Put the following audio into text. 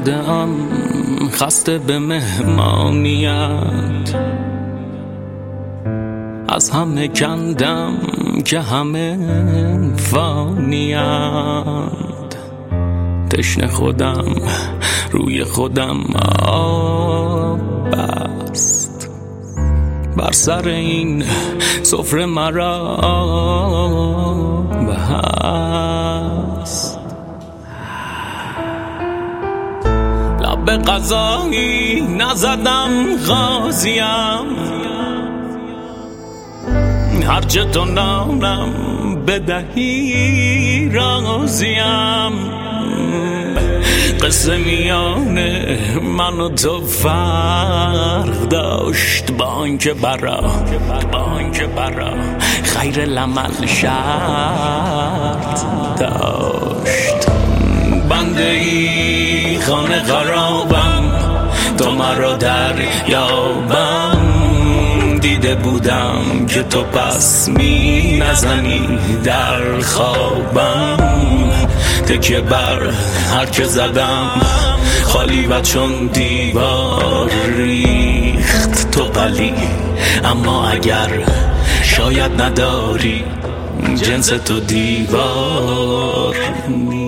اومده ام خسته به مهمانیت، از همه کندم که همه فانیند. تشنه خودم روی خودم آب بست، بر سر این سفره مرا بست. لب به غذایی نزدم غازیم، هرچه تو نانم بدهی راضیم. قصه میان من و تو فرق داشت، با آنکه برا خیر العمل شرط داشت. بنده ای خانه خرابم، تو مرا در یابم. دیده بودم که تو پس می نزنی در خوابم. تکیه بر هر که زدم خالی و چون دیوار ریخت. تو ولی اما اگر شاید نداری، جنس تو دیوار